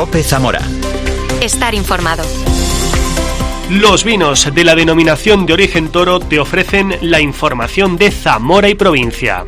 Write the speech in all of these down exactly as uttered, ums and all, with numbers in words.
COPE Zamora. Estar informado. Los vinos de la denominación de origen Toro te ofrecen la información de Zamora y provincia.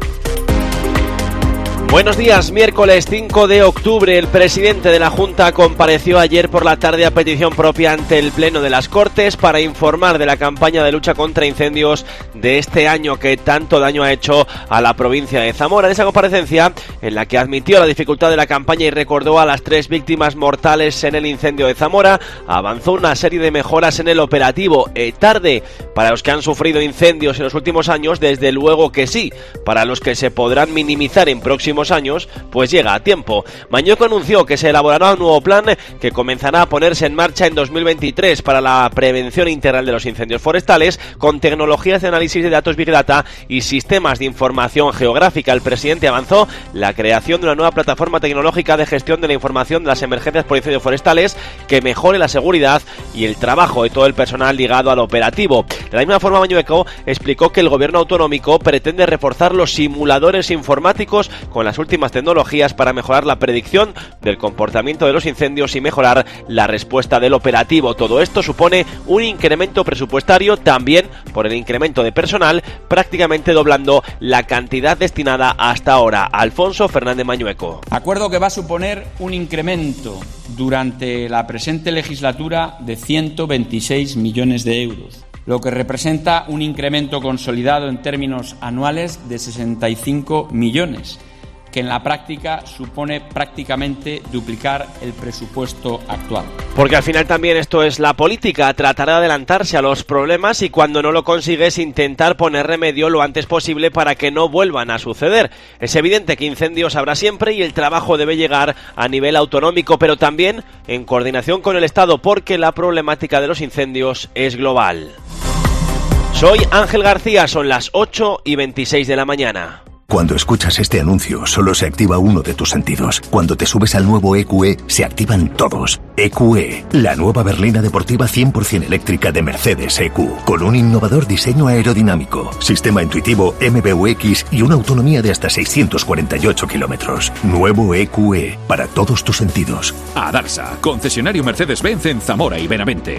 Buenos días, miércoles cinco de octubre. El presidente de la Junta compareció ayer por la tarde a petición propia ante el Pleno de las Cortes para informar de la campaña de lucha contra incendios de este año que tanto daño ha hecho a la provincia de Zamora. En esa comparecencia, en la que admitió la dificultad de la campaña y recordó a las tres víctimas mortales en el incendio de Zamora, avanzó una serie de mejoras en el operativo. Eh, tarde para los que han sufrido incendios en los últimos años, desde luego que sí. Para los que se podrán minimizar en próximos años, pues llega a tiempo. Mañueco anunció que se elaborará un nuevo plan que comenzará a ponerse en marcha en dos mil veintitrés para la prevención integral de los incendios forestales, con tecnologías de análisis de datos Big Data y sistemas de información geográfica. El presidente avanzó la creación de una nueva plataforma tecnológica de gestión de la información de las emergencias por incendios forestales que mejore la seguridad y el trabajo de todo el personal ligado al operativo. De la misma forma, Mañueco explicó que el gobierno autonómico pretende reforzar los simuladores informáticos con las últimas tecnologías para mejorar la predicción del comportamiento de los incendios y mejorar la respuesta del operativo. Todo esto supone un incremento presupuestario, también por el incremento de personal, prácticamente doblando la cantidad destinada hasta ahora. Alfonso Fernández Mañueco. Acuerdo que va a suponer un incremento durante la presente legislatura de ciento veintiséis millones de euros, lo que representa un incremento consolidado en términos anuales de sesenta y cinco millones, que en la práctica supone prácticamente duplicar el presupuesto actual. Porque al final también esto es la política, tratar de adelantarse a los problemas y cuando no lo consigues intentar poner remedio lo antes posible para que no vuelvan a suceder. Es evidente que incendios habrá siempre y el trabajo debe llegar a nivel autonómico, pero también en coordinación con el Estado, porque la problemática de los incendios es global. Soy Ángel García, son las ocho y veintiséis de la mañana. Cuando escuchas este anuncio, solo se activa uno de tus sentidos. Cuando te subes al nuevo E Q E, se activan todos. E Q E, la nueva berlina deportiva cien por ciento eléctrica de Mercedes E Q, con un innovador diseño aerodinámico, sistema intuitivo M B U X y una autonomía de hasta seiscientos cuarenta y ocho kilómetros. Nuevo E Q E, para todos tus sentidos. Adarsa, concesionario Mercedes-Benz en Zamora y Benavente.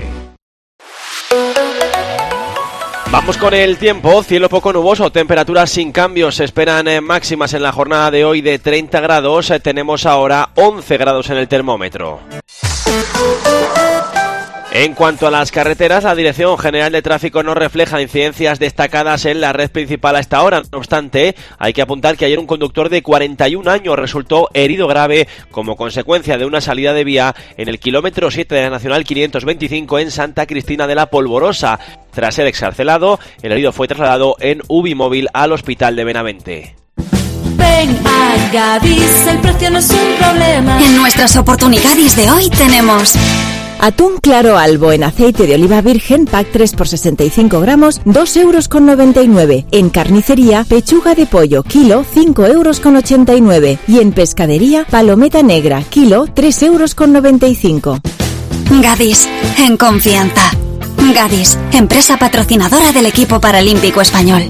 Vamos con el tiempo, cielo poco nuboso, temperaturas sin cambios, se esperan eh, máximas en la jornada de hoy de treinta grados, eh, tenemos ahora once grados en el termómetro. En cuanto a las carreteras, la Dirección General de Tráfico no refleja incidencias destacadas en la red principal a esta hora. No obstante, hay que apuntar que ayer un conductor de cuarenta y un años resultó herido grave como consecuencia de una salida de vía en el kilómetro siete de la Nacional quinientos veinticinco en Santa Cristina de la Polvorosa. Tras ser excarcelado, el herido fue trasladado en Ubimóvil al Hospital de Benavente. Ven a Gadis, el precio no es un problema. En nuestras oportunidades de hoy tenemos atún claro albo en aceite de oliva virgen, pack tres por sesenta y cinco gramos, dos euros con noventa y nueve. En carnicería, pechuga de pollo, kilo, cinco euros con ochenta y nueve. Y en pescadería, palometa negra, kilo, tres euros con noventa y cinco. Gadis, en confianza. Gadis, empresa patrocinadora del equipo paralímpico español.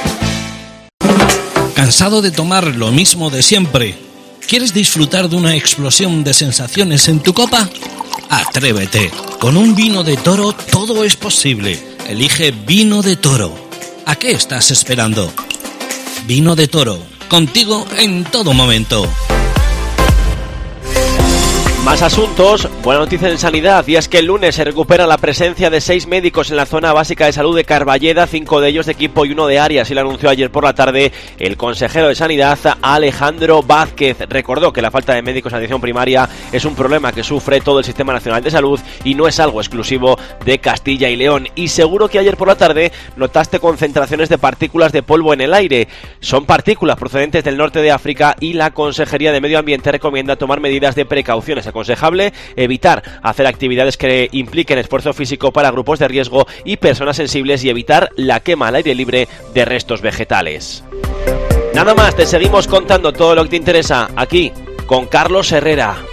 ¿Cansado de tomar lo mismo de siempre? ¿Quieres disfrutar de una explosión de sensaciones en tu copa? Atrévete. Con un vino de Toro todo es posible. Elige Vino de Toro. ¿A qué estás esperando? Vino de Toro. Contigo en todo momento. Más asuntos, buena noticia en sanidad, y es que el lunes se recupera la presencia de seis médicos en la zona básica de salud de Carballeda, cinco de ellos de equipo y uno de área, así lo anunció ayer por la tarde el consejero de Sanidad, Alejandro Vázquez. Recordó que la falta de médicos en atención primaria es un problema que sufre todo el Sistema Nacional de Salud y no es algo exclusivo de Castilla y León. Y seguro que ayer por la tarde notaste concentraciones de partículas de polvo en el aire. Son partículas procedentes del norte de África y la Consejería de Medio Ambiente recomienda tomar medidas de precauciones. Aconsejable evitar hacer actividades que impliquen esfuerzo físico para grupos de riesgo y personas sensibles y evitar la quema al aire libre de restos vegetales. Nada más, te seguimos contando todo lo que te interesa aquí con Carlos Herrera.